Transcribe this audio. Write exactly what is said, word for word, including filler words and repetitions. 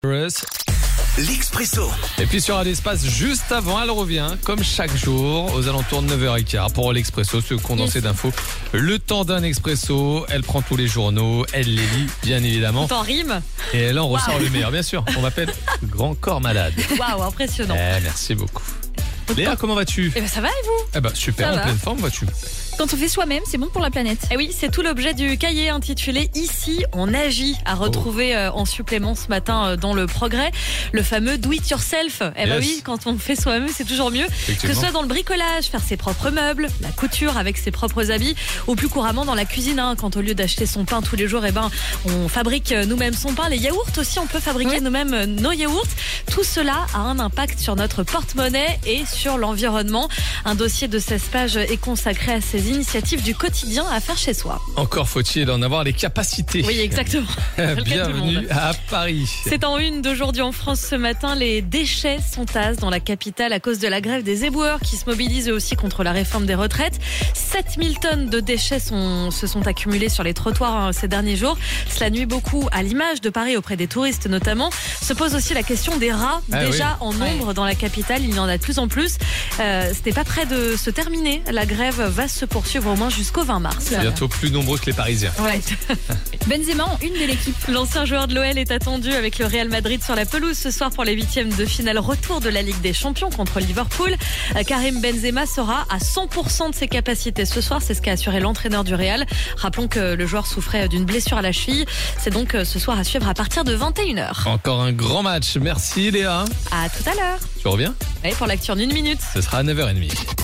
L'Expresso. Et puis sur l'espace juste avant, elle revient comme chaque jour aux alentours de neuf heures quinze pour l'Expresso, ce condensé Yes. d'infos. Le temps d'un Expresso, elle prend tous les journaux, elle les lit bien évidemment T'en rime. et elle en Wow. ressort le meilleur bien sûr. On m'appelle Grand Corps Malade. Waouh, impressionnant. Eh, merci beaucoup. Léa, comment vas-tu? Eh ben ça va et vous? Eh ben super, Ça en va. pleine forme vas-tu? Quand on fait soi-même, c'est bon pour la planète. Eh oui, c'est tout l'objet du cahier intitulé Ici on agit, à retrouver euh, en supplément ce matin euh, dans le Progrès, le fameux do it yourself. Eh ben Yes. oui, quand on fait soi-même, c'est toujours mieux. Que ce Effectivement. soit dans le bricolage, faire ses propres meubles, la couture avec ses propres habits, ou plus couramment dans la cuisine, hein, quand au lieu d'acheter son pain tous les jours, eh ben on fabrique euh, nous-mêmes son pain. Les yaourts aussi, on peut fabriquer Oui. nous-mêmes euh, nos yaourts. Tout cela a un impact sur notre porte-monnaie et sur l'environnement. Un dossier de seize pages est consacré à ces initiatives du quotidien à faire chez soi. Encore faut-il en avoir les capacités. Oui, exactement. C'est le cas de tout le monde. Bienvenue à Paris. C'est en une d'aujourd'hui en France ce matin. Les déchets s'entassent dans la capitale à cause de la grève des éboueurs qui se mobilisent eux aussi contre la réforme des retraites. sept mille tonnes de déchets sont, se sont accumulées sur les trottoirs hein, ces derniers jours. Cela nuit beaucoup à l'image de Paris auprès des touristes notamment. Se pose aussi la question des rats. Ah Déjà en nombre dans la capitale, il y en a de plus en plus. Euh, ce n'est pas près de se terminer. La grève va se poursuivre au moins jusqu'au vingt mars. Bientôt plus nombreux que les Parisiens. Ouais. Benzema en une de l'équipe. L'ancien joueur de l'O L est attendu avec le Real Madrid sur la pelouse ce soir pour les huitièmes de finale retour de la Ligue des Champions contre Liverpool. Euh, Karim Benzema sera à cent pour cent de ses capacités ce soir, c'est ce qu'a assuré l'entraîneur du Real. Rappelons que le joueur souffrait d'une blessure à la cheville. C'est donc euh, ce soir à suivre à partir de vingt et une heures. Encore un grand match. Merci Léa. À tout à l'heure. Tu reviens? Allez, pour l'actu en une minute. Ce sera à neuf heures trente.